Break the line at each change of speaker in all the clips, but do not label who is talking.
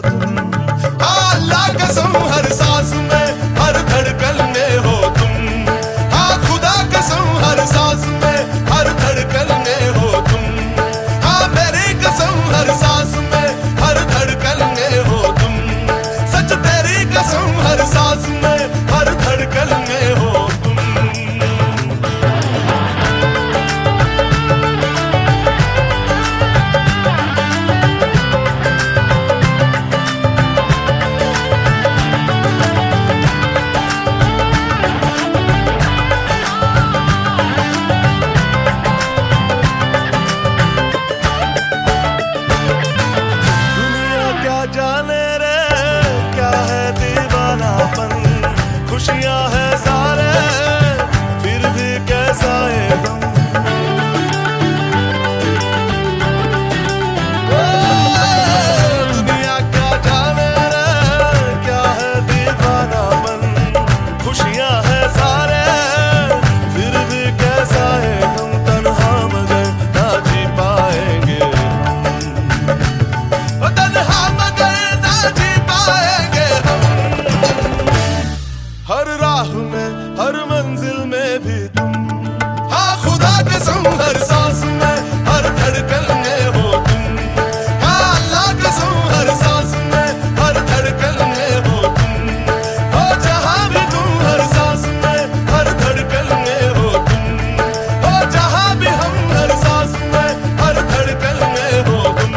तुम। हाँ अल्लाह कसम हर सांस में हर धड़कन में हो तुम। हाँ खुदा कसम हर सांस में हर धड़कन में हो तुम। हाँ मेरी कसम हर सांस में हर धड़कन में हो तुम। सच तेरी कसम हर सांस में हर धड़कन में हो तुम। जाने रे क्या है दीवानापन, खुशियां है सारे फिर भी कैसा है गम। दुनिया क्या जाने रे क्या है दीवानापन, खुशियां है सारे फिर भी कैसा है गम। तन्हा मगर ना जी पाएंगे हर राह में हर मंजिल में भी तुम। हाँ खुदा कसम हर सांस में हर धड़कन में हो तुम। हाँ अल्लाह कसम हर सांस में हर धड़कन में हो तुम। हो जहाँ भी तुम हर सांस में हर धड़कन में हो तुम। हो जहाँ भी हम हर सांस में हर धड़कन में हो तुम।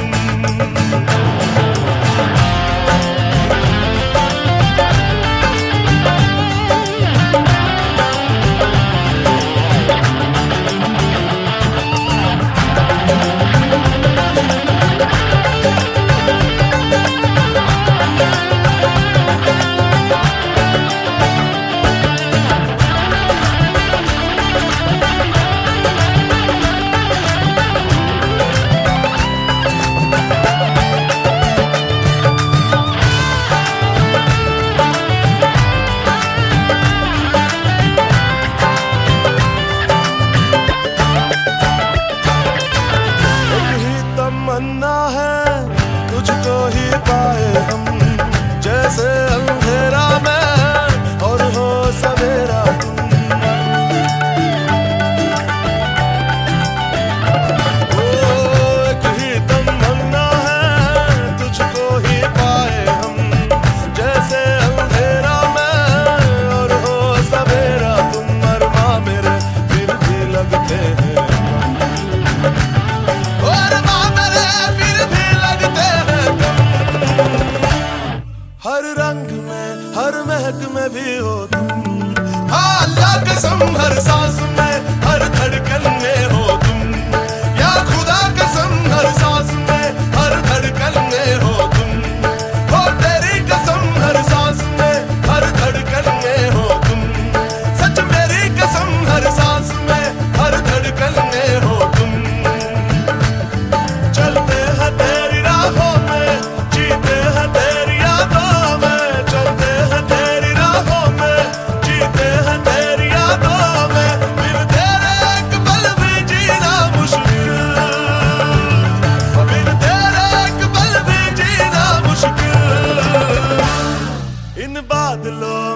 तमन्ना है तुझको ही पाए हम, जैसे अंधेरा में और हो सवेरा तुम। ओ एक ही तमन्ना है तुझको ही पाए हम, जैसे अंधेरा में और हो सवेरा तुम। अरमां मेरे फिर भी लगते हैं हर रंग में हर महक में भी हो तुम। हाँ अल्लाह कसम हर सांस में हर धड़कन में हो तुम। या खुदा कसम हर सांस में हर धड़कन में हो तुम। हो तेरी कसम हर सांस में हर धड़कन में हो तुम। सच मेरी कसम हर सांस में हर धड़कन में हो तुम। चलते हैं तेरी राहों में, जीते हैं तेरी यादों में। चलते हैं तेरी राहों में, जीते हैं तेरी यादों में। बिन तेरे एक पल भी जीना मुश्किल, बिन तेरे एक पल भी जीना मुश्किल। इन बादलों